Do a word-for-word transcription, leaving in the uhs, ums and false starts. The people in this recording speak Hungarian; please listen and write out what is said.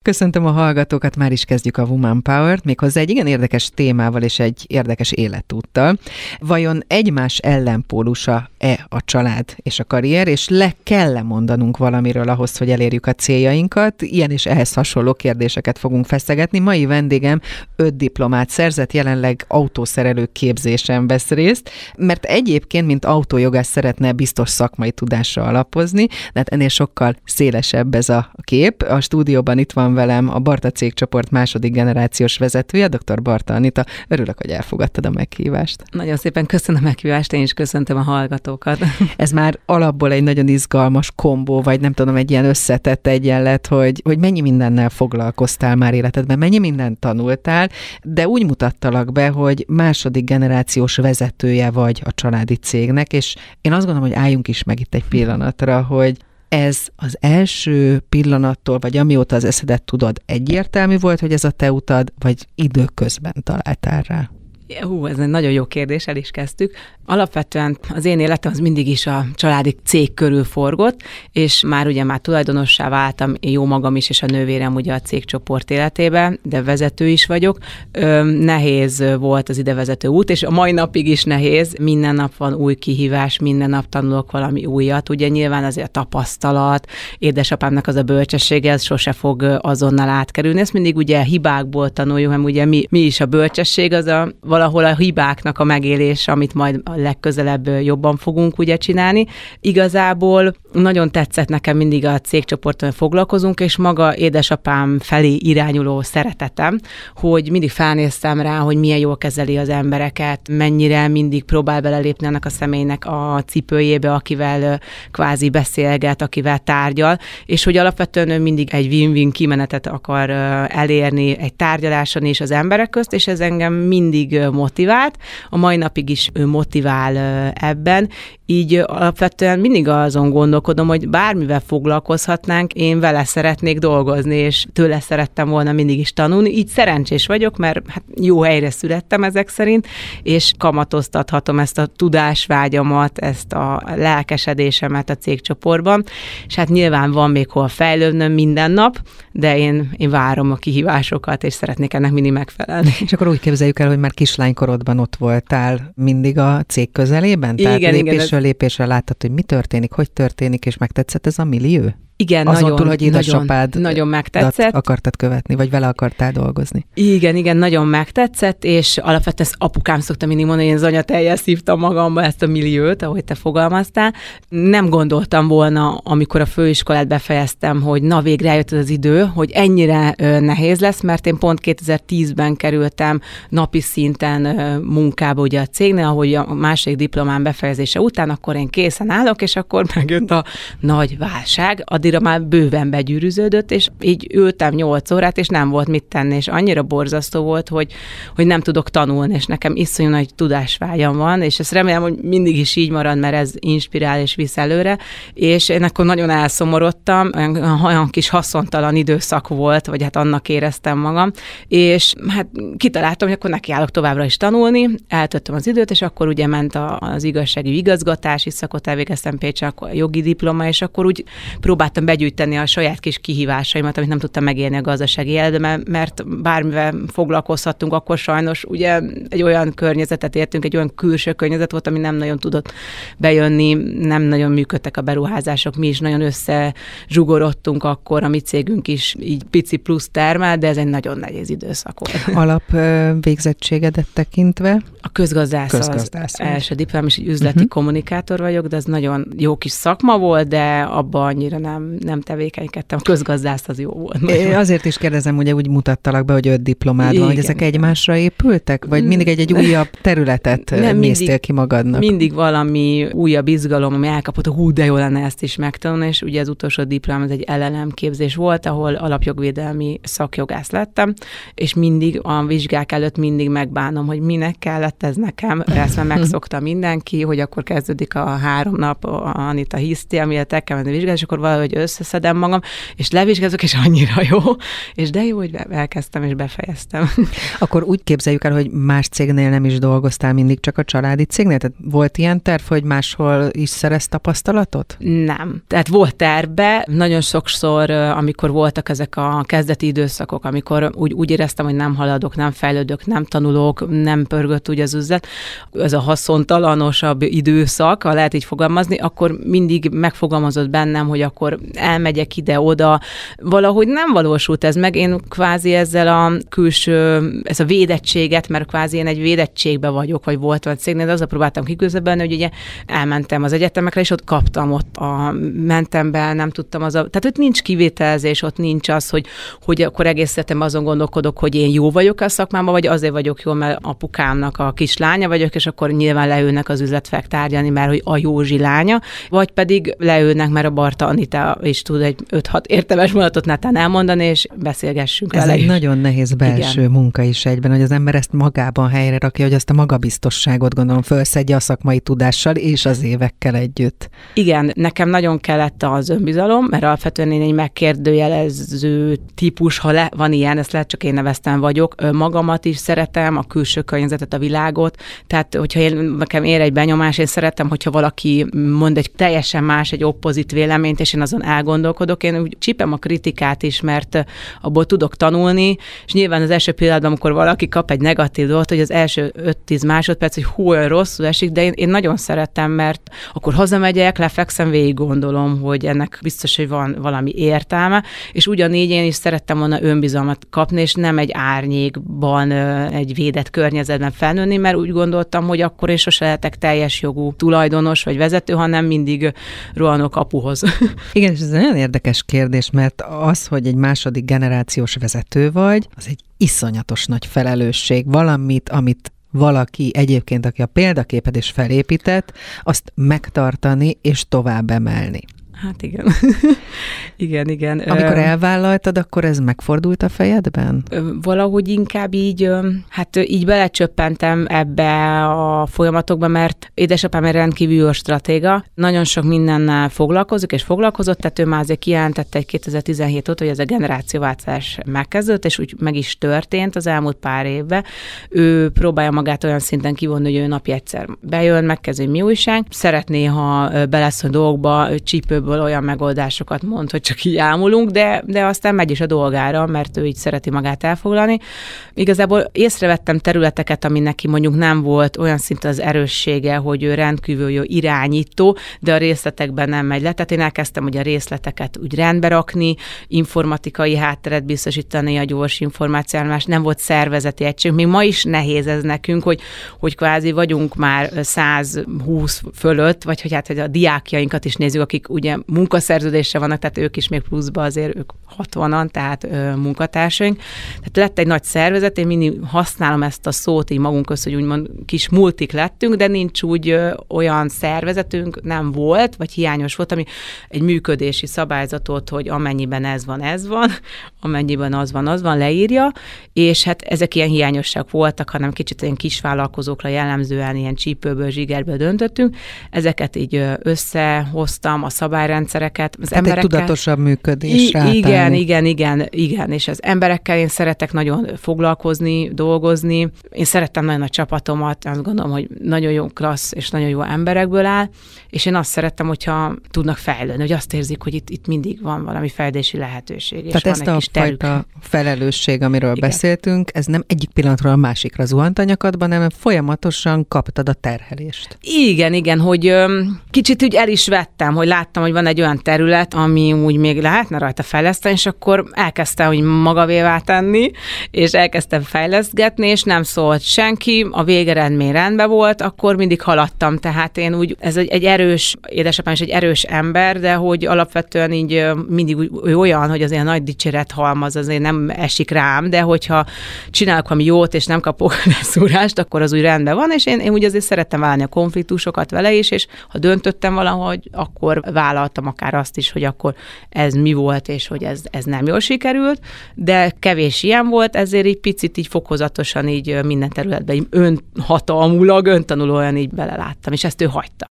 Köszöntöm a hallgatókat, már is kezdjük a Woman Power-t, méghozzá egy igen érdekes témával és egy érdekes életúttal. Vajon egymás ellenpólusa-e a család és a karrier, és le kell-e mondanunk valamiről ahhoz, hogy elérjük a céljainkat? Ilyen és ehhez hasonló kérdéseket fogunk feszegetni. Mai vendégem öt diplomát szerzett, jelenleg autószerelő képzésen vesz részt, mert egyébként, mint autójogász szeretne biztos szakmai tudásra alapozni, de hát ennél sokkal szélesebb ez a kép. A stúdióban itt van velem a Barta cégcsoport második generációs vezetője, dr. Barta Anita. Örülök, hogy elfogadtad a meghívást. Nagyon szépen köszönöm a meghívást, én is köszöntöm a hallgatókat. Ez már alapból egy nagyon izgalmas kombó, vagy nem tudom, egy ilyen összetett egyenlet, hogy, hogy mennyi mindennel foglalkoztál már életedben, mennyi mindent tanultál, de úgy mutattalak be, hogy második generációs vezetője vagy a családi cégnek, és én azt gondolom, hogy álljunk is meg itt egy pillanatra, hogy ez az első pillanattól, vagy amióta az eszedet tudod, egyértelmű volt, hogy ez a te utad, vagy időközben találtál rá? Hú, ez egy nagyon jó kérdés, el is kezdtük. Alapvetően az én életem az mindig is a családi cég körül forgott, és már ugye már tulajdonossá váltam, jó magam is, és a nővérem ugye a cégcsoport életében, de vezető is vagyok. Ö, nehéz volt az idevezető út, és a mai napig is nehéz. Minden nap van új kihívás, minden nap tanulok valami újat. Ugye nyilván azért a tapasztalat, édesapámnak az a bölcsessége, ez sose fog azonnal átkerülni. Ezt mindig ugye hibákból tanuljuk, mert ugye mi, mi is a bölcsesség, az a valahol a hibáknak a megélés, amit majd a legközelebb jobban fogunk ugye csinálni. Igazából nagyon tetszett nekem mindig a cégcsoporton, hogy foglalkozunk, és maga édesapám felé irányuló szeretetem, hogy mindig felnéztem rá, hogy milyen jól kezeli az embereket, mennyire mindig próbál belelépni annak a személynek a cipőjébe, akivel kvázi beszélget, akivel tárgyal, és hogy alapvetően ő mindig egy win-win kimenetet akar elérni egy tárgyaláson és az emberek közt, és ez engem mindig motivált. A mai napig is ő motivál ebben, így alapvetően mindig azon gondolkodom, hogy bármivel foglalkozhatnánk, én vele szeretnék dolgozni, és tőle szerettem volna mindig is tanulni. Így szerencsés vagyok, mert hát jó helyre születtem ezek szerint, és kamatoztathatom ezt a tudásvágyamat, ezt a lelkesedésemet a cégcsoportban, és hát nyilván van még hol fejlődnöm minden nap, de én, én várom a kihívásokat, és szeretnék ennek mindig megfelelni. És akkor úgy képzeljük el, hogy már kislánykorodban ott voltál mindig a cég közelében? Tehát igen, lépésről igen, lépésre láttad, hogy mi történik, hogy történik, és megtetszett ez a millió? Igen, azon nagyon, túl, hogy édesapád nagyon, nagyon megtetszett. akartad követni, vagy vele akartál dolgozni. Igen, igen, nagyon megtetszett, és alapvetően ezt apukám szokta mindig mondani, hogy én az anyateljes szívtam magamba ezt a milliót, ahogy te fogalmaztál. Nem gondoltam volna, amikor a főiskolát befejeztem, hogy na végre eljött az idő, hogy ennyire ö, nehéz lesz, mert én pont kétezer-tízben kerültem napi szinten ö, munkába ugye a cégnél, ahogy a második diplomám befejezése után, akkor én készen állok, és akkor megjött a nagy válság. Addigra már bőven begyűrűződött, és így ültem nyolc órát, és nem volt mit tenni, és annyira borzasztó volt, hogy, hogy nem tudok tanulni, és nekem iszonyú nagy tudásvágyam van, és ezt remélem, hogy mindig is így marad, mert ez inspirál és visz előre, és én akkor nagyon elszomorodtam, olyan, olyan kis haszontalan időszak volt, vagy hát annak éreztem magam, és hát kitaláltam, hogy akkor nekiállok továbbra is tanulni, eltöltöm az időt, és akkor ugye ment a, az igazságügyi igazgatási szakot, elvégeztem Pécsen, akkor a jogi diploma, és akkor úgy próbáltam begyűjteni a saját kis kihívásaimat, amit nem tudtam megélni a gazdasági életben, mert bármivel foglalkozhattunk, akkor sajnos ugye egy olyan környezetet értünk, egy olyan külső környezet volt, ami nem nagyon tudott bejönni, nem nagyon működtek a beruházások, mi is nagyon összezsugorodtunk akkor, a mi cégünk is így pici plusz termel, de ez egy nagyon nehéz időszak volt. Alap végzettségedet tekintve? A közgazdász, közgazdász az első diplom, és egy üzleti uh-huh. kommunikátor vagyok, de ez nagyon jó kis szakma volt, de abban annyira nem, nem tevékenykedtem. A közgazdász az jó volt. É, azért is kérdezem, ugye úgy mutattalak be, hogy öt diplomád van, hogy ezek igen. egymásra épültek? Vagy mindig egy-egy újabb területet nem, néztél mindig, ki magadnak? Mindig valami újabb izgalom, ami elkapott, hogy hú, de jó lenne ezt is megtanulni, és ugye az utolsó diplom, ez egy el el em képzés volt, ahol alapjogvédelmi szakjogász lettem, és mindig a vizsgák előtt mindig megbánom, hogy minek kellett ez nekem. Ezt már megszokta mindenki, hogy akkor kezdődik a három nap, a Anita hiszti, amiért el kell menni vizsgálni, és akkor valahogy hogy összeszedem magam, és levizsgázok, és annyira jó, és de jó, hogy elkezdtem, és befejeztem. Akkor úgy képzeljük el, hogy más cégnél nem is dolgoztál, mindig csak a családi cégnél? Tehát volt ilyen terv, hogy máshol is szerez tapasztalatot? Nem. Tehát volt tervbe, nagyon sokszor, amikor voltak ezek a kezdeti időszakok, amikor úgy, úgy éreztem, hogy nem haladok, nem fejlődök, nem tanulok, nem pörgött úgy az üzlet, ez a haszontalanosabb időszak, ha lehet így fogalmazni, akkor mindig megfogalmazott bennem, hogy akkor elmegyek ide-oda. Valahogy nem valósult ez meg, én kvázi ezzel a külső, ez a védettséget, mert kvázi én egy védettségbe vagyok, vagy voltam a cégnél, de azzal próbáltam kiküzdeni, hogy ugye elmentem az egyetemekre, és ott kaptam, ott a, mentem be, nem tudtam az a, tehát ott nincs kivételezés, ott nincs az, hogy, hogy akkor egész életemben azon gondolkodok, hogy én jó vagyok a szakmában, vagy azért vagyok jó, mert apukámnak a kislánya vagyok, és akkor nyilván leülnek az üzletfelek tárgyalni, mert hogy a Józsi lánya, vagy pedig leülnek, mert a Barta Anita is tud egy öt-hat értelmes mondatot netán elmondani, és beszélgessünk Ez vele egy is. nagyon nehéz belső Igen. munka is egyben, hogy az ember ezt magában helyre rakja, hogy azt a magabiztosságot gondolom fölszedje a szakmai tudással és az évekkel együtt. Igen, nekem nagyon kellett az önbizalom, mert alapvetően én egy megkérdőjelező típus, ha le, van ilyen, ezt lehet csak én neveztem vagyok, magamat is szeretem, a külső környezetet, a világot, tehát hogyha én, nekem ér egy benyomás, én szeretem, hogyha valaki mond egy teljesen más, egy oppozit véleményt, és én azon elgondolkodok, én úgy csípem a kritikát is, mert abból tudok tanulni, és nyilván az első pillanatban, amikor valaki kap egy negatív dolgot, hogy az első öt-tíz másodperc, hogy hú, olyan rosszul esik, de én, én nagyon szeretem, mert akkor hazamegyek, lefekszem, végig gondolom, hogy ennek biztos, hogy van valami értelme, és ugyanígy én is szerettem volna önbizalmat kapni, és nem egy árnyékban, egy védett környezetben felnőni, mert úgy gondoltam, hogy akkor én sose lehetek teljes jogú tulajdonos vagy vezető, hanem mindig rohanok apuhoz. Igen, és ez egy nagyon érdekes kérdés, mert az, hogy egy második generációs vezető vagy, az egy iszonyatos nagy felelősség. Valamit, amit valaki egyébként, aki a példaképed is felépített, azt megtartani és tovább emelni. Hát igen. igen, igen. Amikor elvállaltad, akkor ez megfordult a fejedben? Valahogy inkább így, hát így belecsöppentem ebbe a folyamatokba, mert édesapám egy rendkívül jó stratéga, nagyon sok mindennel foglalkozik, és foglalkozott, tehát ő már azért kijelentette egy kétezer-tizenhét óta, hogy ez a generációváltás megkezdődött, és úgy meg is történt az elmúlt pár évben. Ő próbálja magát olyan szinten kivonni, hogy ő napi egyszer bejön, megkezdő, mi újság. Szeretné, ha beleszól dolgokba, csípőből olyan megoldásokat mond, hogy csak így ámulunk, de, de aztán megy is a dolgára, mert ő így szereti magát elfoglalni. Igazából észrevettem területeket, ami neki mondjuk nem volt olyan szinte az erőssége, hogy ő rendkívül jó irányító, de a részletekben nem megy le. Tehát én elkezdtem ugye a részleteket úgy rendbe rakni, informatikai hátteret biztosítani, a gyors információállomás, nem volt szervezeti egység. Még ma is nehéz ez nekünk, hogy, hogy kvázi vagyunk már száz húsz fölött, vagy hogy hát hogy a diákjainkat is nézzük, akik ugye munkaszerződésre vannak, tehát ők is még pluszba azért ők hatvanan, tehát ö, munkatársaink. Tehát lett egy nagy szervezet, én mindig használom ezt a szót így magunk közt, hogy úgymond kis multik lettünk, de nincs úgy ö, olyan szervezetünk, nem volt, vagy hiányos volt, ami egy működési szabályzatot, hogy amennyiben ez van, ez van, amennyiben az van, az van, leírja, és hát ezek ilyen hiányosságok voltak, hanem kicsit ilyen kisvállalkozókra jellemzően ilyen csípőből, zsigerből döntöttünk. Ezeket így összehoztam, a szabályrendszereket, az Tehát emberekkel. Egy tudatosabb működésre I- Igen, igen, igen, igen, és az emberekkel én szeretek nagyon foglalkozni, dolgozni. Én szerettem nagyon a csapatomat, azt gondolom, hogy nagyon jó klassz és nagyon jó emberekből áll, és én azt szerettem, hogyha tudnak fejlődni, hogy azt érzik, hogy itt, itt mindig van valami fejlődési lehetőség. Tehát és ezt van a egy kis fajta felelősség, amiről igen. beszéltünk, ez nem egyik pillanatról a másikra zuhant a nyakadban, hanem folyamatosan kaptad a terhelést. Igen, igen, hogy öm, kicsit úgy el is vettem, hogy láttam, hogy van egy olyan terület, ami úgy még lehetne rajta fejleszteni, és akkor elkezdtem úgy magavévá tenni, és elkezdtem fejlesztgetni, és nem szólt senki, a végeredmény rendben volt, akkor mindig haladtam, tehát én úgy, ez egy, egy erős, édesapám is egy erős ember, de hogy alapvetően így mindig úgy, olyan, hogy azért nagy dicséret halmaz, azért nem esik rám, de hogyha csinálok valami jót, és nem kapok leszúrást, akkor az úgy rendben van, és én, én úgy azért szerettem válni a konfliktusokat vele is, és ha döntöttem valahogy, akkor vállaltam akár azt is, hogy akkor ez mi volt, és hogy ez, ez nem jól sikerült, de kevés ilyen volt, ezért így picit így fokozatosan így minden területben így önhatalmulag, öntanulóan így beleláttam, és ezt ő hagyta.